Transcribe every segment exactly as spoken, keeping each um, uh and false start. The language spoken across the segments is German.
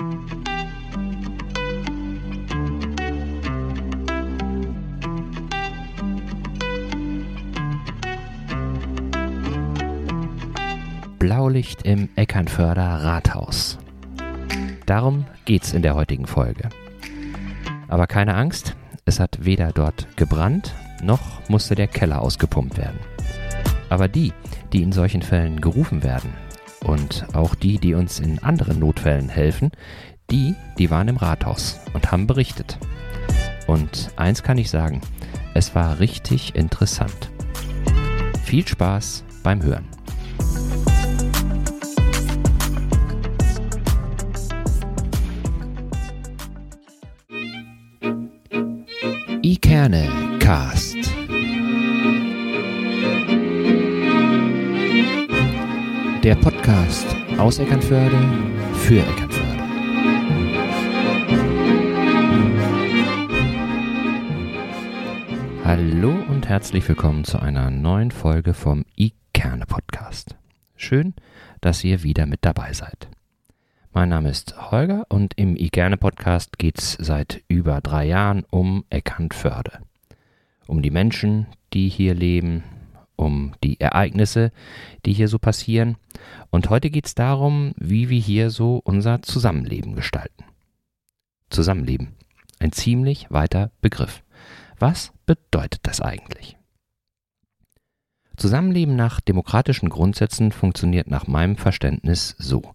Blaulicht im Eckernförder Rathaus. Darum geht's in der heutigen Folge. Aber keine Angst, es hat weder dort gebrannt, noch musste der Keller ausgepumpt werden. Aber die, die in solchen Fällen gerufen werden und auch die, die uns in anderen Notfällen helfen, die, die waren im Rathaus und haben berichtet. Und eins kann ich sagen, es war richtig interessant. Viel Spaß beim Hören. Ikerne-Cast. Der Podcast aus Eckernförde für Eckernförde. Hallo und herzlich willkommen zu einer neuen Folge vom Ikerne-Podcast. Schön, dass ihr wieder mit dabei seid. Mein Name ist Holger und im Ikerne-Podcast geht es seit über drei Jahren um Eckernförde. Um die Menschen, die hier leben, um die Ereignisse, die hier so passieren. Und heute geht es darum, wie wir hier so unser Zusammenleben gestalten. Zusammenleben, ein ziemlich weiter Begriff. Was bedeutet das eigentlich? Zusammenleben nach demokratischen Grundsätzen funktioniert nach meinem Verständnis so.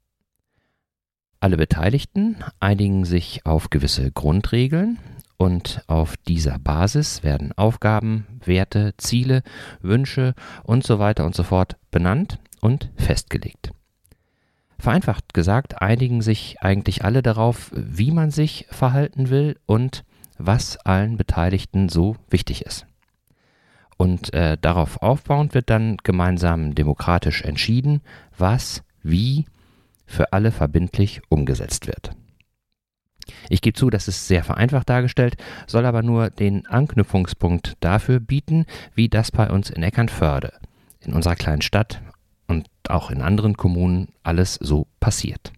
Alle Beteiligten einigen sich auf gewisse Grundregeln und auf dieser Basis werden Aufgaben, Werte, Ziele, Wünsche und so weiter und so fort benannt und festgelegt. Vereinfacht gesagt einigen sich eigentlich alle darauf, wie man sich verhalten will und was allen Beteiligten so wichtig ist. Und äh, darauf aufbauend wird dann gemeinsam demokratisch entschieden, was, wie, für alle verbindlich umgesetzt wird. Ich gebe zu, das ist sehr vereinfacht dargestellt, soll aber nur den Anknüpfungspunkt dafür bieten, wie das bei uns in Eckernförde, in unserer kleinen Stadt und auch in anderen Kommunen alles so passiert.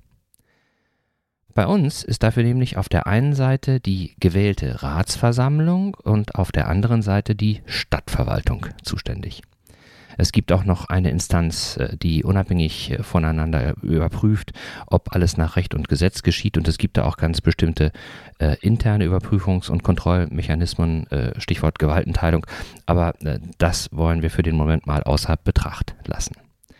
Bei uns ist dafür nämlich auf der einen Seite die gewählte Ratsversammlung und auf der anderen Seite die Stadtverwaltung zuständig. Es gibt auch noch eine Instanz, die unabhängig voneinander überprüft, ob alles nach Recht und Gesetz geschieht. Und es gibt da auch ganz bestimmte äh, interne Überprüfungs- und Kontrollmechanismen, äh, Stichwort Gewaltenteilung. Aber äh, das wollen wir für den Moment mal außerhalb Betracht lassen.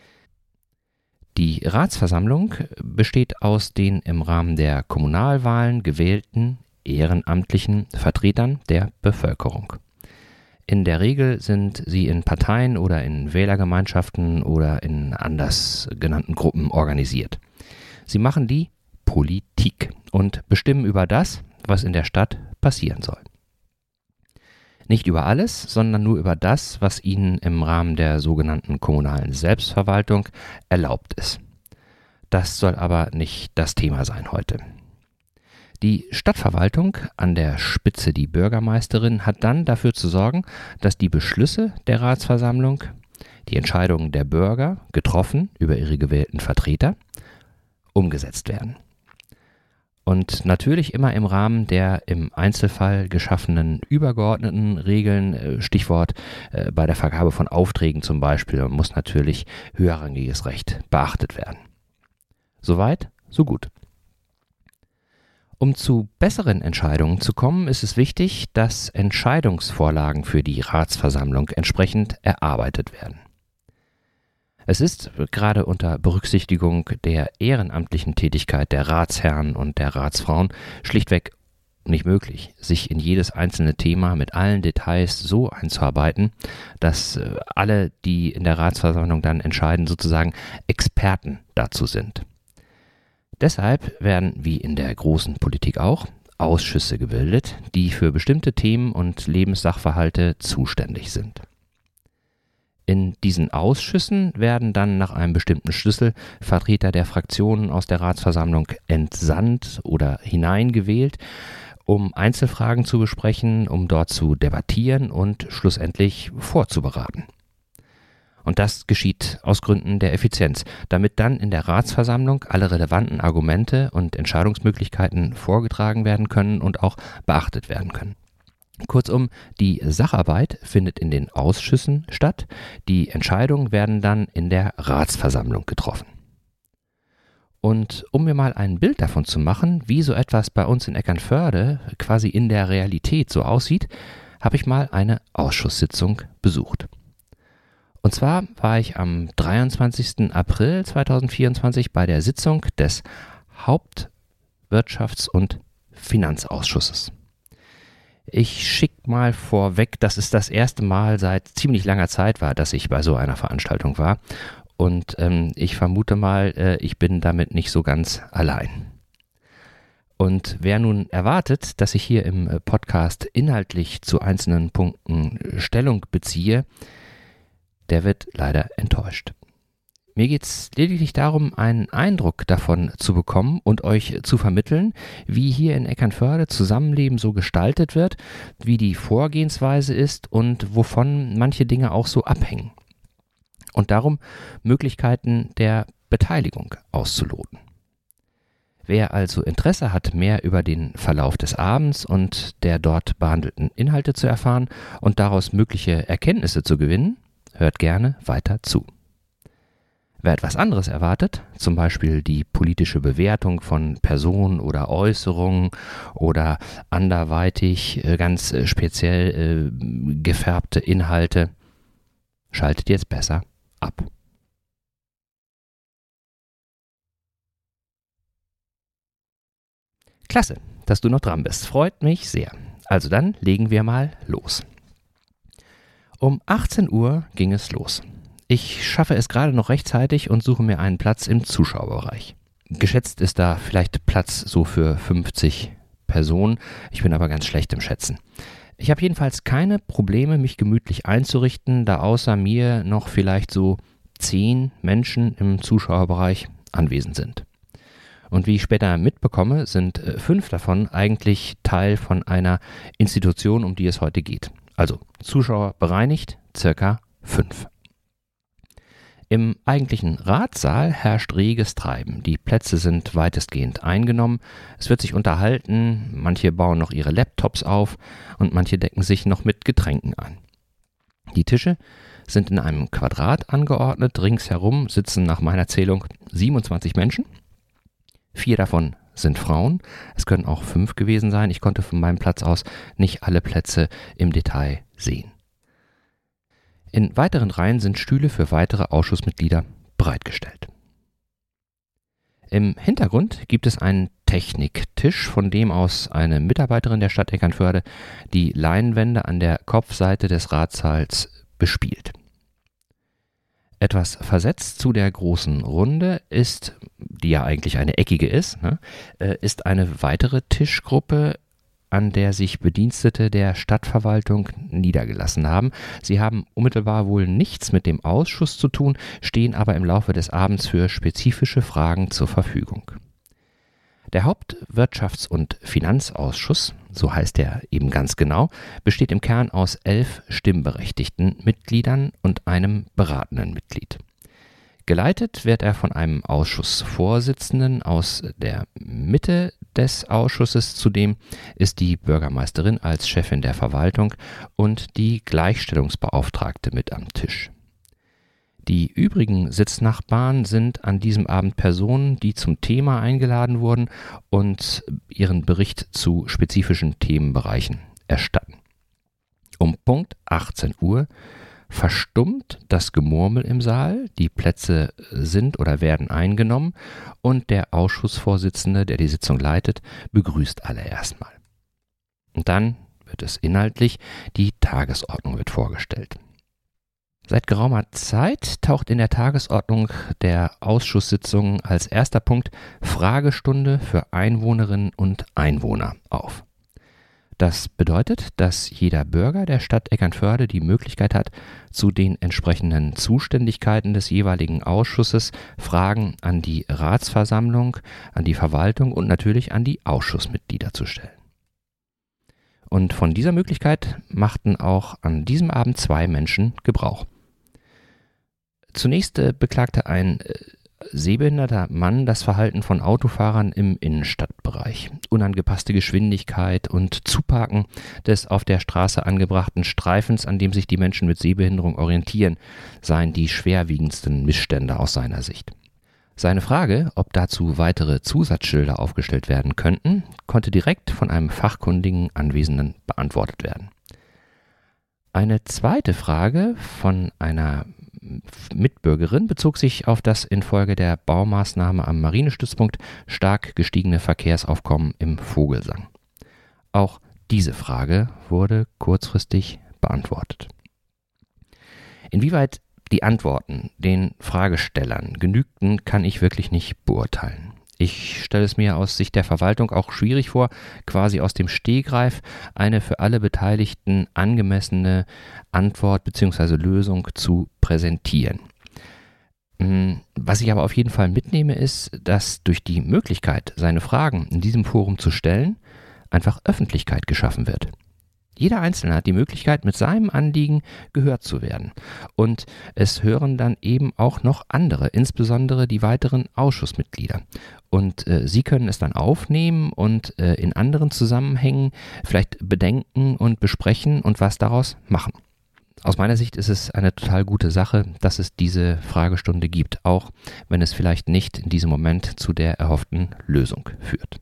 Die Ratsversammlung besteht aus den im Rahmen der Kommunalwahlen gewählten ehrenamtlichen Vertretern der Bevölkerung. In der Regel sind sie in Parteien oder in Wählergemeinschaften oder in anders genannten Gruppen organisiert. Sie machen die Politik und bestimmen über das, was in der Stadt passieren soll. Nicht über alles, sondern nur über das, was ihnen im Rahmen der sogenannten kommunalen Selbstverwaltung erlaubt ist. Das soll aber nicht das Thema sein heute. Die Stadtverwaltung, an der Spitze die Bürgermeisterin, hat dann dafür zu sorgen, dass die Beschlüsse der Ratsversammlung, die Entscheidungen der Bürger, getroffen über ihre gewählten Vertreter, umgesetzt werden. Und natürlich immer im Rahmen der im Einzelfall geschaffenen übergeordneten Regeln, Stichwort äh, bei der Vergabe von Aufträgen zum Beispiel, muss natürlich höherrangiges Recht beachtet werden. Soweit, so gut. Um zu besseren Entscheidungen zu kommen, ist es wichtig, dass Entscheidungsvorlagen für die Ratsversammlung entsprechend erarbeitet werden. Es ist gerade unter Berücksichtigung der ehrenamtlichen Tätigkeit der Ratsherren und der Ratsfrauen schlichtweg nicht möglich, sich in jedes einzelne Thema mit allen Details so einzuarbeiten, dass alle, die in der Ratsversammlung dann entscheiden, sozusagen Experten dazu sind. Deshalb werden, wie in der großen Politik auch, Ausschüsse gebildet, die für bestimmte Themen und Lebenssachverhalte zuständig sind. In diesen Ausschüssen werden dann nach einem bestimmten Schlüssel Vertreter der Fraktionen aus der Ratsversammlung entsandt oder hineingewählt, um Einzelfragen zu besprechen, um dort zu debattieren und schlussendlich vorzuberaten. Und das geschieht aus Gründen der Effizienz, damit dann in der Ratsversammlung alle relevanten Argumente und Entscheidungsmöglichkeiten vorgetragen werden können und auch beachtet werden können. Kurzum, die Sacharbeit findet in den Ausschüssen statt, die Entscheidungen werden dann in der Ratsversammlung getroffen. Und um mir mal ein Bild davon zu machen, wie so etwas bei uns in Eckernförde quasi in der Realität so aussieht, habe ich mal eine Ausschusssitzung besucht. Und zwar war ich am dreiundzwanzigsten April zweitausendvierundzwanzig bei der Sitzung des Hauptwirtschafts- und Finanzausschusses. Ich schicke mal vorweg, dass es das erste Mal seit ziemlich langer Zeit war, dass ich bei so einer Veranstaltung war. Und ähm, ich vermute mal, äh, ich bin damit nicht so ganz allein. Und wer nun erwartet, dass ich hier im Podcast inhaltlich zu einzelnen Punkten Stellung beziehe, der wird leider enttäuscht. Mir geht es lediglich darum, einen Eindruck davon zu bekommen und euch zu vermitteln, wie hier in Eckernförde Zusammenleben so gestaltet wird, wie die Vorgehensweise ist und wovon manche Dinge auch so abhängen. Und darum Möglichkeiten der Beteiligung auszuloten. Wer also Interesse hat, mehr über den Verlauf des Abends und der dort behandelten Inhalte zu erfahren und daraus mögliche Erkenntnisse zu gewinnen, hört gerne weiter zu. Wer etwas anderes erwartet, zum Beispiel die politische Bewertung von Personen oder Äußerungen oder anderweitig ganz speziell äh, gefärbte Inhalte, schaltet jetzt besser ab. Klasse, dass du noch dran bist. Freut mich sehr. Also dann legen wir mal los. Um achtzehn Uhr ging es los. Ich schaffe es gerade noch rechtzeitig und suche mir einen Platz im Zuschauerbereich. Geschätzt ist da vielleicht Platz so für fünfzig Personen. Ich bin aber ganz schlecht im Schätzen. Ich habe jedenfalls keine Probleme, mich gemütlich einzurichten, da außer mir noch vielleicht so zehn Menschen im Zuschauerbereich anwesend sind. Und wie ich später mitbekomme, sind fünf davon eigentlich Teil von einer Institution, um die es heute geht. Also Zuschauer bereinigt, circa fünf. Im eigentlichen Ratssaal herrscht reges Treiben. Die Plätze sind weitestgehend eingenommen. Es wird sich unterhalten, manche bauen noch ihre Laptops auf und manche decken sich noch mit Getränken ein. Die Tische sind in einem Quadrat angeordnet. Ringsherum sitzen nach meiner Zählung siebenundzwanzig Menschen. Vier davon sind Frauen. Es können auch fünf gewesen sein. Ich konnte von meinem Platz aus nicht alle Plätze im Detail sehen. In weiteren Reihen sind Stühle für weitere Ausschussmitglieder bereitgestellt. Im Hintergrund gibt es einen Techniktisch, von dem aus eine Mitarbeiterin der Stadt Eckernförde die Leinwände an der Kopfseite des Ratssaals bespielt. Etwas versetzt zu der großen Runde ist, die ja eigentlich eine eckige ist, ne, ist eine weitere Tischgruppe, an der sich Bedienstete der Stadtverwaltung niedergelassen haben. Sie haben unmittelbar wohl nichts mit dem Ausschuss zu tun, stehen aber im Laufe des Abends für spezifische Fragen zur Verfügung. Der Hauptwirtschafts- und Finanzausschuss, so heißt er eben ganz genau, besteht im Kern aus elf stimmberechtigten Mitgliedern und einem beratenden Mitglied. Geleitet wird er von einem Ausschussvorsitzenden aus der Mitte des Ausschusses. Zudem ist die Bürgermeisterin als Chefin der Verwaltung und die Gleichstellungsbeauftragte mit am Tisch. Die übrigen Sitznachbarn sind an diesem Abend Personen, die zum Thema eingeladen wurden und ihren Bericht zu spezifischen Themenbereichen erstatten. Um Punkt achtzehn Uhr verstummt das Gemurmel im Saal, die Plätze sind oder werden eingenommen und der Ausschussvorsitzende, der die Sitzung leitet, begrüßt alle erstmal. Und dann wird es inhaltlich, die Tagesordnung wird vorgestellt. Seit geraumer Zeit taucht in der Tagesordnung der Ausschusssitzungen als erster Punkt Fragestunde für Einwohnerinnen und Einwohner auf. Das bedeutet, dass jeder Bürger der Stadt Eckernförde die Möglichkeit hat, zu den entsprechenden Zuständigkeiten des jeweiligen Ausschusses Fragen an die Ratsversammlung, an die Verwaltung und natürlich an die Ausschussmitglieder zu stellen. Und von dieser Möglichkeit machten auch an diesem Abend zwei Menschen Gebrauch. Zunächst äh, beklagte ein äh, sehbehinderter Mann das Verhalten von Autofahrern im Innenstadtbereich. Unangepasste Geschwindigkeit und Zuparken des auf der Straße angebrachten Streifens, an dem sich die Menschen mit Sehbehinderung orientieren, seien die schwerwiegendsten Missstände aus seiner Sicht. Seine Frage, ob dazu weitere Zusatzschilder aufgestellt werden könnten, konnte direkt von einem fachkundigen Anwesenden beantwortet werden. Eine zweite Frage von einer Mitbürgerin bezog sich auf das infolge der Baumaßnahme am Marinestützpunkt stark gestiegene Verkehrsaufkommen im Vogelsang. Auch diese Frage wurde kurzfristig beantwortet. Inwieweit die Antworten den Fragestellern genügten, kann ich wirklich nicht beurteilen. Ich stelle es mir aus Sicht der Verwaltung auch schwierig vor, quasi aus dem Stegreif eine für alle Beteiligten angemessene Antwort bzw. Lösung zu präsentieren. Was ich aber auf jeden Fall mitnehme, ist, dass durch die Möglichkeit, seine Fragen in diesem Forum zu stellen, einfach Öffentlichkeit geschaffen wird. Jeder Einzelne hat die Möglichkeit, mit seinem Anliegen gehört zu werden. Und es hören dann eben auch noch andere, insbesondere die weiteren Ausschussmitglieder. Und äh, sie können es dann aufnehmen und äh, in anderen Zusammenhängen vielleicht bedenken und besprechen und was daraus machen. Aus meiner Sicht ist es eine total gute Sache, dass es diese Fragestunde gibt, auch wenn es vielleicht nicht in diesem Moment zu der erhofften Lösung führt.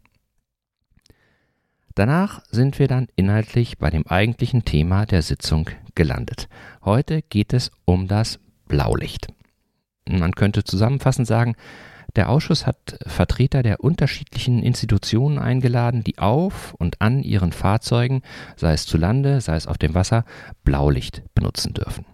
Danach sind wir dann inhaltlich bei dem eigentlichen Thema der Sitzung gelandet. Heute geht es um das Blaulicht. Man könnte zusammenfassend sagen, der Ausschuss hat Vertreter der unterschiedlichen Institutionen eingeladen, die auf und an ihren Fahrzeugen, sei es zu Lande, sei es auf dem Wasser, Blaulicht benutzen dürfen.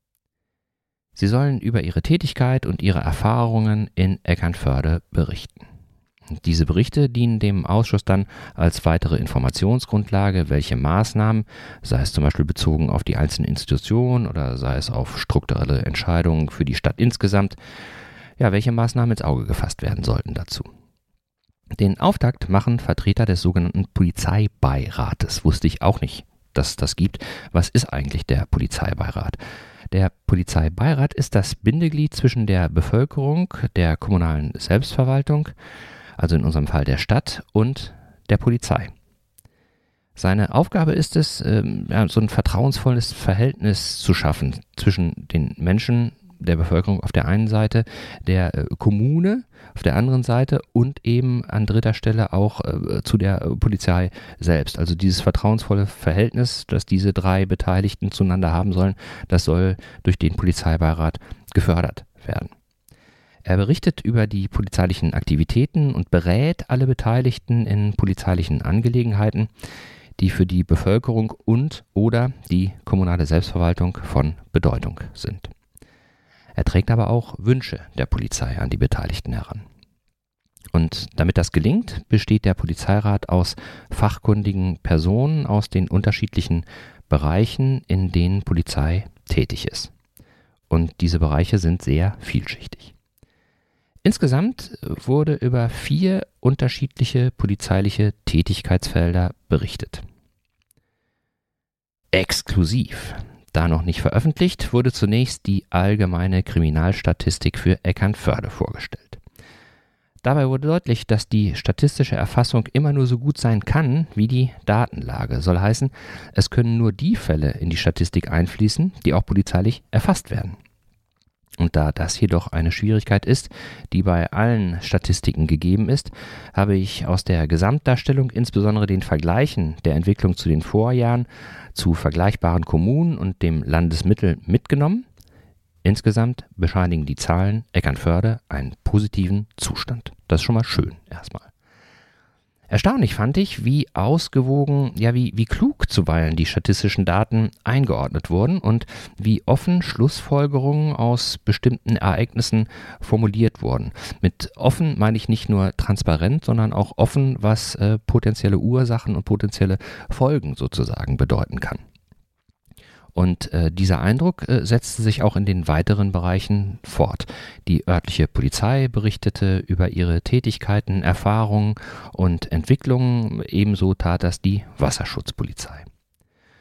Sie sollen über ihre Tätigkeit und ihre Erfahrungen in Eckernförde berichten. Diese Berichte dienen dem Ausschuss dann als weitere Informationsgrundlage, welche Maßnahmen, sei es zum Beispiel bezogen auf die einzelnen Institutionen oder sei es auf strukturelle Entscheidungen für die Stadt insgesamt, ja, welche Maßnahmen ins Auge gefasst werden sollten dazu. Den Auftakt machen Vertreter des sogenannten Polizeibeirates. Wusste ich auch nicht, dass es das gibt. Was ist eigentlich der Polizeibeirat? Der Polizeibeirat ist das Bindeglied zwischen der Bevölkerung, der kommunalen Selbstverwaltung, also in unserem Fall der Stadt, und der Polizei. Seine Aufgabe ist es, ähm, ja, so ein vertrauensvolles Verhältnis zu schaffen zwischen den Menschen, der Bevölkerung auf der einen Seite, der äh, Kommune auf der anderen Seite und eben an dritter Stelle auch äh, zu der äh, Polizei selbst. Also dieses vertrauensvolle Verhältnis, das diese drei Beteiligten zueinander haben sollen, das soll durch den Polizeibeirat gefördert werden. Er berichtet über die polizeilichen Aktivitäten und berät alle Beteiligten in polizeilichen Angelegenheiten, die für die Bevölkerung und oder die kommunale Selbstverwaltung von Bedeutung sind. Er trägt aber auch Wünsche der Polizei an die Beteiligten heran. Und damit das gelingt, besteht der Polizeirat aus fachkundigen Personen aus den unterschiedlichen Bereichen, in denen Polizei tätig ist. Und diese Bereiche sind sehr vielschichtig. Insgesamt wurde über vier unterschiedliche polizeiliche Tätigkeitsfelder berichtet. Exklusiv, da noch nicht veröffentlicht, wurde zunächst die allgemeine Kriminalstatistik für Eckernförde vorgestellt. Dabei wurde deutlich, dass die statistische Erfassung immer nur so gut sein kann wie die Datenlage. Soll heißen, es können nur die Fälle in die Statistik einfließen, die auch polizeilich erfasst werden. Und da das jedoch eine Schwierigkeit ist, die bei allen Statistiken gegeben ist, habe ich aus der Gesamtdarstellung insbesondere den Vergleichen der Entwicklung zu den Vorjahren zu vergleichbaren Kommunen und dem Landesmittel mitgenommen. Insgesamt bescheinigen die Zahlen Eckernförde einen positiven Zustand. Das ist schon mal schön erstmal. Erstaunlich fand ich, wie ausgewogen, ja wie, wie klug zuweilen die statistischen Daten eingeordnet wurden und wie offen Schlussfolgerungen aus bestimmten Ereignissen formuliert wurden. Mit offen meine ich nicht nur transparent, sondern auch offen, was äh, potenzielle Ursachen und potenzielle Folgen sozusagen bedeuten kann. Und äh, dieser Eindruck äh, setzte sich auch in den weiteren Bereichen fort. Die örtliche Polizei berichtete über ihre Tätigkeiten, Erfahrungen und Entwicklungen, ebenso tat das die Wasserschutzpolizei.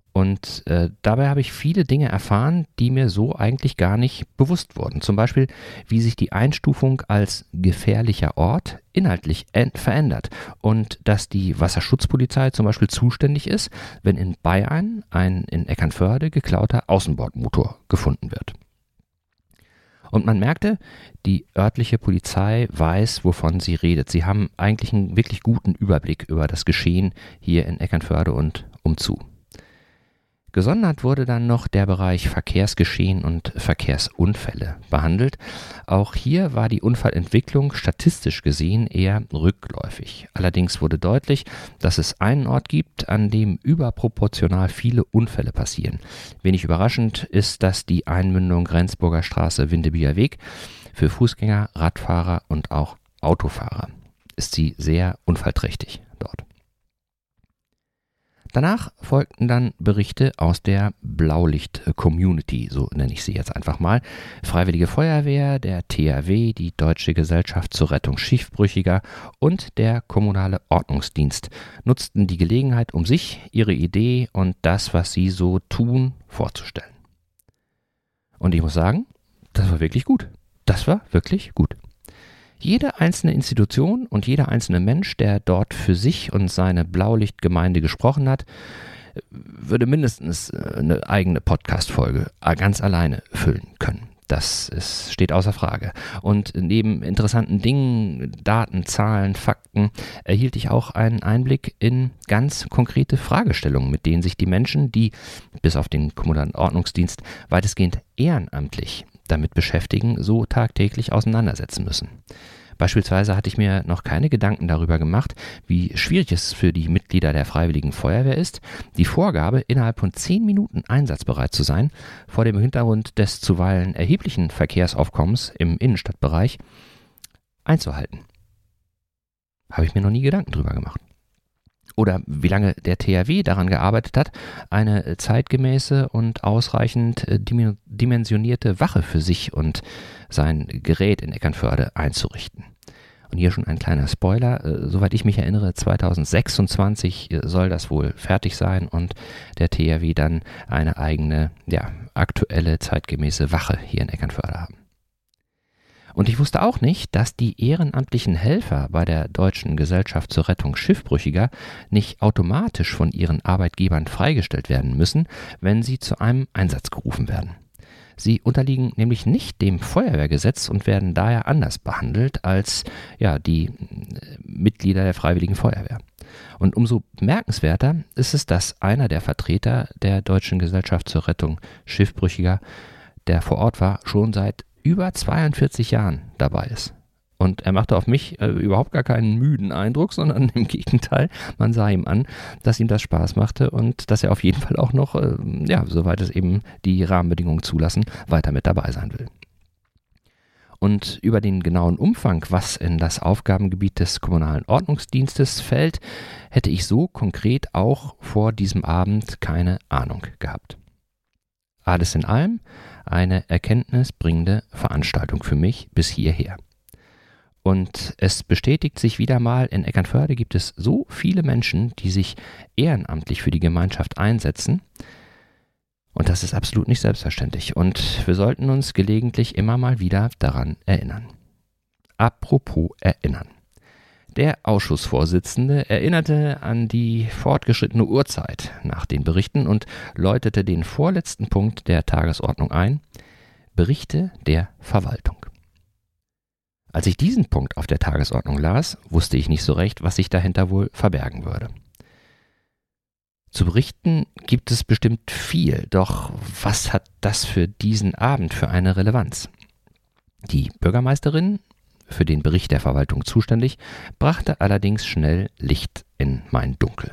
Und äh, dabei habe ich viele Dinge erfahren, die mir so eigentlich gar nicht bewusst wurden. Zum Beispiel, wie sich die Einstufung als gefährlicher Ort inhaltlich verändert und dass die Wasserschutzpolizei zum Beispiel zuständig ist, wenn in Bayern ein in Eckernförde geklauter Außenbordmotor gefunden wird. Und man merkte, die örtliche Polizei weiß, wovon sie redet. Sie haben eigentlich einen wirklich guten Überblick über das Geschehen hier in Eckernförde und umzu. Gesondert wurde dann noch der Bereich Verkehrsgeschehen und Verkehrsunfälle behandelt. Auch hier war die Unfallentwicklung statistisch gesehen eher rückläufig. Allerdings wurde deutlich, dass es einen Ort gibt, an dem überproportional viele Unfälle passieren. Wenig überraschend ist das die Einmündung Rendsburger Straße-Windebyer Weg. Für Fußgänger, Radfahrer und auch Autofahrer ist sie sehr unfallträchtig dort. Danach folgten dann Berichte aus der Blaulicht-Community, so nenne ich sie jetzt einfach mal. Freiwillige Feuerwehr, der T H W, die Deutsche Gesellschaft zur Rettung Schiffbrüchiger und der kommunale Ordnungsdienst nutzten die Gelegenheit, um sich, ihre Idee und das, was sie so tun, vorzustellen. Und ich muss sagen, das war wirklich gut. Das war wirklich gut. Jede einzelne Institution und jeder einzelne Mensch, der dort für sich und seine Blaulichtgemeinde gesprochen hat, würde mindestens eine eigene Podcast-Folge ganz alleine füllen können. Das ist, steht außer Frage. Und neben interessanten Dingen, Daten, Zahlen, Fakten, erhielt ich auch einen Einblick in ganz konkrete Fragestellungen, mit denen sich die Menschen, die bis auf den kommunalen Ordnungsdienst weitestgehend ehrenamtlich damit beschäftigen, so tagtäglich auseinandersetzen müssen. Beispielsweise hatte ich mir noch keine Gedanken darüber gemacht, wie schwierig es für die Mitglieder der Freiwilligen Feuerwehr ist, die Vorgabe, innerhalb von zehn Minuten einsatzbereit zu sein, vor dem Hintergrund des zuweilen erheblichen Verkehrsaufkommens im Innenstadtbereich einzuhalten. Habe ich mir noch nie Gedanken drüber gemacht. Oder wie lange der T H W daran gearbeitet hat, eine zeitgemäße und ausreichend dimensionierte Wache für sich und sein Gerät in Eckernförde einzurichten. Und hier schon ein kleiner Spoiler, äh, soweit ich mich erinnere, zwanzig sechsundzwanzig soll das wohl fertig sein und der T H W dann eine eigene, ja, aktuelle, zeitgemäße Wache hier in Eckernförde haben. Und ich wusste auch nicht, dass die ehrenamtlichen Helfer bei der Deutschen Gesellschaft zur Rettung Schiffbrüchiger nicht automatisch von ihren Arbeitgebern freigestellt werden müssen, wenn sie zu einem Einsatz gerufen werden. Sie unterliegen nämlich nicht dem Feuerwehrgesetz und werden daher anders behandelt als ja, die Mitglieder der Freiwilligen Feuerwehr. Und umso bemerkenswerter ist es, dass einer der Vertreter der Deutschen Gesellschaft zur Rettung Schiffbrüchiger, der vor Ort war, schon seit über zweiundvierzig Jahren dabei ist. Und er machte auf mich äh, überhaupt gar keinen müden Eindruck, sondern im Gegenteil, man sah ihm an, dass ihm das Spaß machte und dass er auf jeden Fall auch noch, äh, ja, soweit es eben die Rahmenbedingungen zulassen, weiter mit dabei sein will. Und über den genauen Umfang, was in das Aufgabengebiet des kommunalen Ordnungsdienstes fällt, hätte ich so konkret auch vor diesem Abend keine Ahnung gehabt. Alles in allem eine erkenntnisbringende Veranstaltung für mich bis hierher. Und es bestätigt sich wieder mal, in Eckernförde gibt es so viele Menschen, die sich ehrenamtlich für die Gemeinschaft einsetzen. Und das ist absolut nicht selbstverständlich. Und wir sollten uns gelegentlich immer mal wieder daran erinnern. Apropos erinnern. Der Ausschussvorsitzende erinnerte an die fortgeschrittene Uhrzeit nach den Berichten und läutete den vorletzten Punkt der Tagesordnung ein: Berichte der Verwaltung. Als ich diesen Punkt auf der Tagesordnung las, wusste ich nicht so recht, was sich dahinter wohl verbergen würde. Zu berichten gibt es bestimmt viel, doch was hat das für diesen Abend für eine Relevanz? Die Bürgermeisterin, für den Bericht der Verwaltung zuständig, brachte allerdings schnell Licht in mein Dunkel.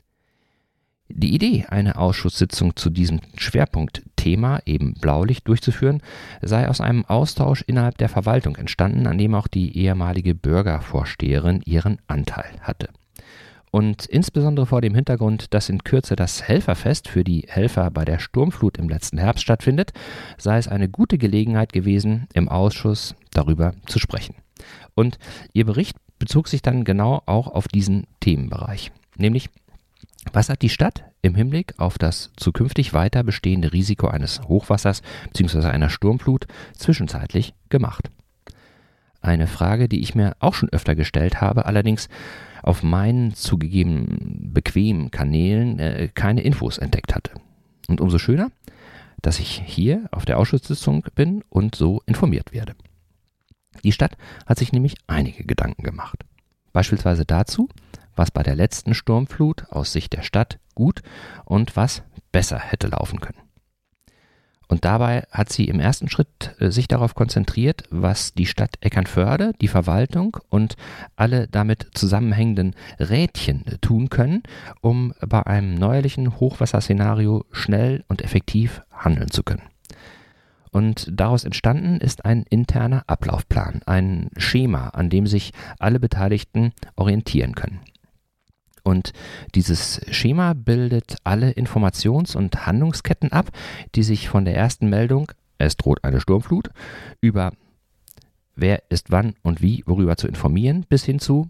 Die Idee, eine Ausschusssitzung zu diesem Schwerpunktthema, eben Blaulicht, durchzuführen, sei aus einem Austausch innerhalb der Verwaltung entstanden, an dem auch die ehemalige Bürgervorsteherin ihren Anteil hatte. Und insbesondere vor dem Hintergrund, dass in Kürze das Helferfest für die Helfer bei der Sturmflut im letzten Herbst stattfindet, sei es eine gute Gelegenheit gewesen, im Ausschuss darüber zu sprechen. Und ihr Bericht bezog sich dann genau auch auf diesen Themenbereich, nämlich Was hat die Stadt im Hinblick auf das zukünftig weiter bestehende Risiko eines Hochwassers bzw. einer Sturmflut zwischenzeitlich gemacht? Eine Frage, die ich mir auch schon öfter gestellt habe, allerdings auf meinen zugegeben bequemen Kanälen äh, keine Infos entdeckt hatte. Und umso schöner, dass ich hier auf der Ausschusssitzung bin und so informiert werde. Die Stadt hat sich nämlich einige Gedanken gemacht. Beispielsweise dazu, was bei der letzten Sturmflut aus Sicht der Stadt gut und was besser hätte laufen können. Und dabei hat sie im ersten Schritt äh, sich darauf konzentriert, was die Stadt Eckernförde, die Verwaltung und alle damit zusammenhängenden Rädchen äh, tun können, um bei einem neuerlichen Hochwasserszenario schnell und effektiv handeln zu können. Und daraus entstanden ist ein interner Ablaufplan, ein Schema, an dem sich alle Beteiligten orientieren können. Und dieses Schema bildet alle Informations- und Handlungsketten ab, die sich von der ersten Meldung, es droht eine Sturmflut, über wer ist wann und wie, worüber zu informieren, bis hin zu,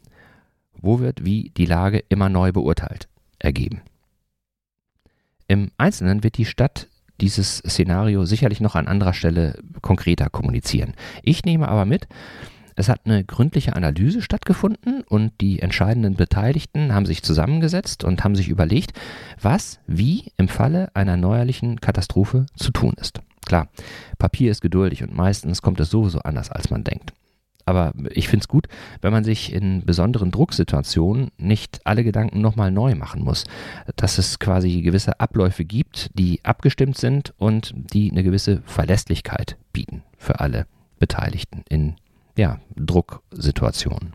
wo wird wie die Lage immer neu beurteilt, ergeben. Im Einzelnen wird die Stadt dieses Szenario sicherlich noch an anderer Stelle konkreter kommunizieren. Ich nehme aber mit, es hat eine gründliche Analyse stattgefunden und die entscheidenden Beteiligten haben sich zusammengesetzt und haben sich überlegt, was wie im Falle einer neuerlichen Katastrophe zu tun ist. Klar, Papier ist geduldig und meistens kommt es sowieso anders, als man denkt. Aber ich finde es gut, wenn man sich in besonderen Drucksituationen nicht alle Gedanken nochmal neu machen muss. Dass es quasi gewisse Abläufe gibt, die abgestimmt sind und die eine gewisse Verlässlichkeit bieten für alle Beteiligten in ja, Drucksituationen.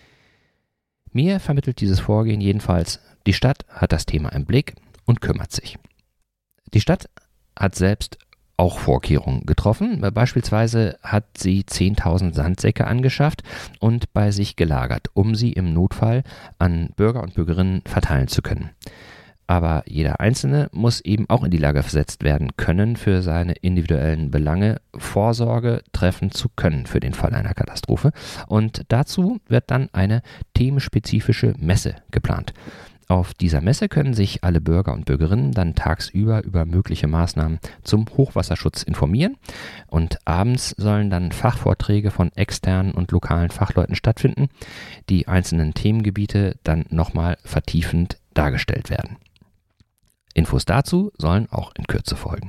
Mir vermittelt dieses Vorgehen jedenfalls, die Stadt hat das Thema im Blick und kümmert sich. Die Stadt hat selbst auch Vorkehrungen getroffen. Beispielsweise hat sie zehntausend Sandsäcke angeschafft und bei sich gelagert, um sie im Notfall an Bürger und Bürgerinnen verteilen zu können. Aber jeder Einzelne muss eben auch in die Lage versetzt werden können, für seine individuellen Belange Vorsorge treffen zu können für den Fall einer Katastrophe. Und dazu wird dann eine themenspezifische Messe geplant. Auf dieser Messe können sich alle Bürger und Bürgerinnen dann tagsüber über mögliche Maßnahmen zum Hochwasserschutz informieren. Und abends sollen dann Fachvorträge von externen und lokalen Fachleuten stattfinden, die einzelnen Themengebiete dann nochmal vertiefend dargestellt werden. Infos dazu sollen auch in Kürze folgen.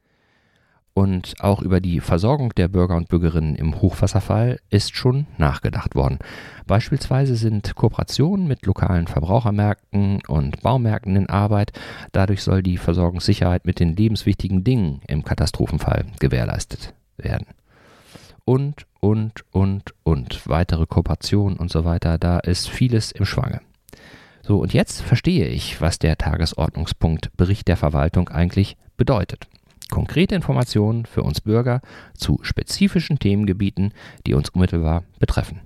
Und auch über die Versorgung der Bürger und Bürgerinnen im Hochwasserfall ist schon nachgedacht worden. Beispielsweise sind Kooperationen mit lokalen Verbrauchermärkten und Baumärkten in Arbeit. Dadurch soll die Versorgungssicherheit mit den lebenswichtigen Dingen im Katastrophenfall gewährleistet werden. Und, und, und, und weitere Kooperationen und so weiter. Da ist vieles im Schwange. So, und jetzt verstehe ich, was der Tagesordnungspunkt Bericht der Verwaltung eigentlich bedeutet. Konkrete Informationen für uns Bürger zu spezifischen Themengebieten, die uns unmittelbar betreffen.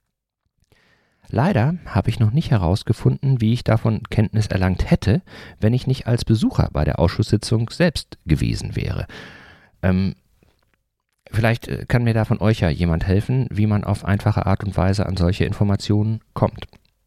Leider habe ich noch nicht herausgefunden, wie ich davon Kenntnis erlangt hätte, wenn ich nicht als Besucher bei der Ausschusssitzung selbst gewesen wäre. Ähm, vielleicht kann mir da von euch ja jemand helfen, wie man auf einfache Art und Weise an solche Informationen kommt.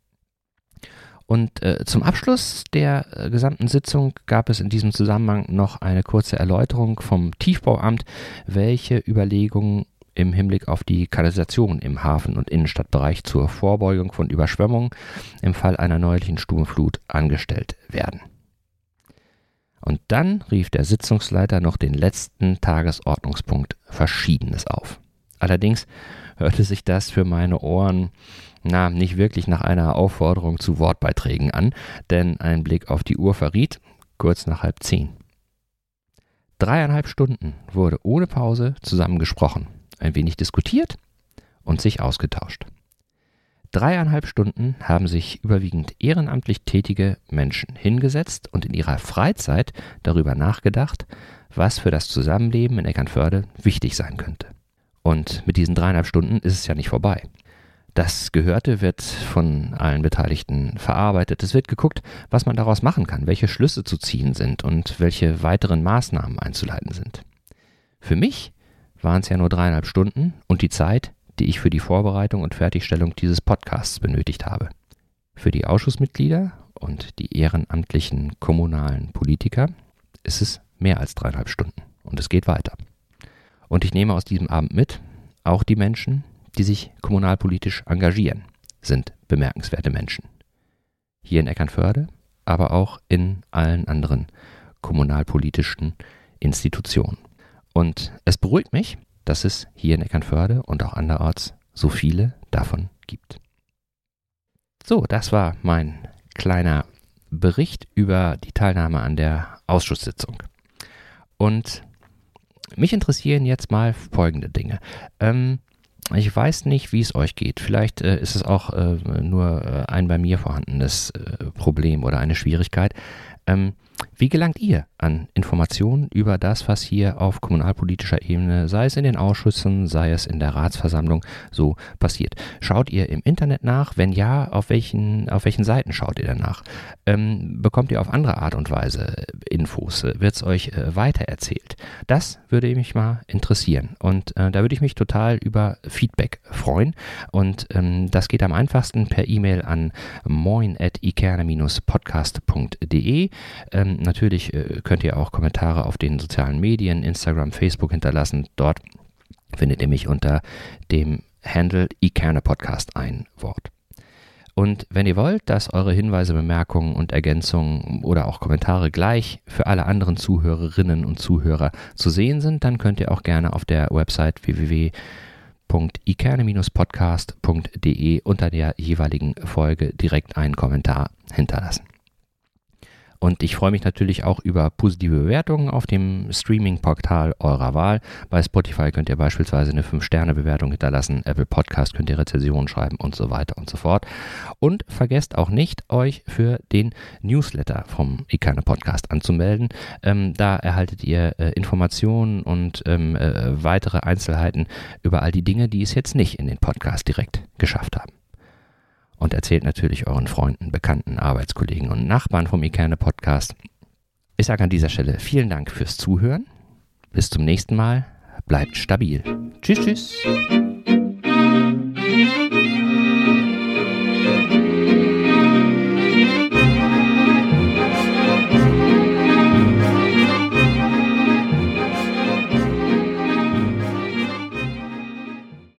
Und äh, zum Abschluss der äh, gesamten Sitzung gab es in diesem Zusammenhang noch eine kurze Erläuterung vom Tiefbauamt, welche Überlegungen im Hinblick auf die Kanalisation im Hafen- und Innenstadtbereich zur Vorbeugung von Überschwemmungen im Fall einer neuerlichen Sturmflut angestellt werden. Und dann rief der Sitzungsleiter noch den letzten Tagesordnungspunkt Verschiedenes auf. Allerdings hörte sich das für meine Ohren na, nicht wirklich nach einer Aufforderung zu Wortbeiträgen an, denn ein Blick auf die Uhr verriet, kurz nach halb zehn. Dreieinhalb Stunden wurde ohne Pause zusammen gesprochen, ein wenig diskutiert und sich ausgetauscht. Dreieinhalb Stunden haben sich überwiegend ehrenamtlich tätige Menschen hingesetzt und in ihrer Freizeit darüber nachgedacht, was für das Zusammenleben in Eckernförde wichtig sein könnte. Und mit diesen dreieinhalb Stunden ist es ja nicht vorbei. Das Gehörte wird von allen Beteiligten verarbeitet. Es wird geguckt, was man daraus machen kann, welche Schlüsse zu ziehen sind und welche weiteren Maßnahmen einzuleiten sind. Für mich waren es ja nur dreieinhalb Stunden und die Zeit, die ich für die Vorbereitung und Fertigstellung dieses Podcasts benötigt habe. Für die Ausschussmitglieder und die ehrenamtlichen kommunalen Politiker ist es mehr als dreieinhalb Stunden und es geht weiter. Und ich nehme aus diesem Abend mit, auch die Menschen, die sich kommunalpolitisch engagieren, sind bemerkenswerte Menschen. Hier in Eckernförde, aber auch in allen anderen kommunalpolitischen Institutionen. Und es beruhigt mich, dass es hier in Eckernförde und auch anderorts so viele davon gibt. So, das war mein kleiner Bericht über die Teilnahme an der Ausschusssitzung. Und mich interessieren jetzt mal folgende Dinge. Ähm, ich weiß nicht, wie es euch geht. Vielleicht äh, ist es auch äh, nur äh, ein bei mir vorhandenes äh, Problem oder eine Schwierigkeit. Ähm, Wie gelangt ihr an Informationen über das, was hier auf kommunalpolitischer Ebene, sei es in den Ausschüssen, sei es in der Ratsversammlung, so passiert? Schaut ihr im Internet nach? Wenn ja, auf welchen, auf welchen Seiten schaut ihr danach? Ähm, bekommt ihr auf andere Art und Weise Infos? Wird es euch äh, weitererzählt? Das würde mich mal interessieren. Und äh, da würde ich mich total über Feedback freuen. Und ähm, das geht am einfachsten per E-Mail an moin at ikerne Bindestrich podcast punkt de. Ähm, natürlich äh, könnt ihr auch Kommentare auf den sozialen Medien, Instagram, Facebook hinterlassen. Dort findet ihr mich unter dem Handle Ikerne Podcast ein Wort. Und wenn ihr wollt, dass eure Hinweise, Bemerkungen und Ergänzungen oder auch Kommentare gleich für alle anderen Zuhörerinnen und Zuhörer zu sehen sind, dann könnt ihr auch gerne auf der Website w w w punkt ikerne Bindestrich podcast punkt de unter der jeweiligen Folge direkt einen Kommentar hinterlassen. Und ich freue mich natürlich auch über positive Bewertungen auf dem Streaming-Portal eurer Wahl. Bei Spotify könnt ihr beispielsweise eine fünf Sterne Bewertung hinterlassen, Apple Podcast könnt ihr Rezensionen schreiben und so weiter und so fort. Und vergesst auch nicht, euch für den Newsletter vom Ikerne Podcast anzumelden. Ähm, da erhaltet ihr äh, Informationen und ähm, äh, weitere Einzelheiten über all die Dinge, die es jetzt nicht in den Podcast direkt geschafft haben. Und erzählt natürlich euren Freunden, Bekannten, Arbeitskollegen und Nachbarn vom Ikerne Podcast. Ich sage an dieser Stelle vielen Dank fürs Zuhören. Bis zum nächsten Mal. Bleibt stabil. Tschüss, tschüss.